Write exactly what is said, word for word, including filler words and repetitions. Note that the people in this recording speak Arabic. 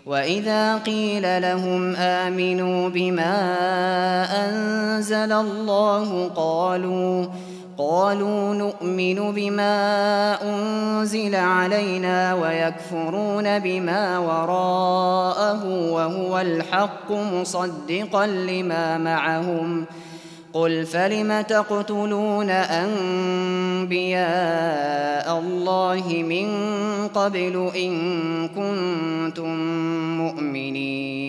وإذا قيل لهم آمنوا بما أنزل الله قالوا قالوا نؤمن بما أنزل علينا ويكفرون بما وراءه وهو الحق مصدقا لما معهم قل فلم تقتلون أنبياء الله من قبل إن كنتم مؤمنين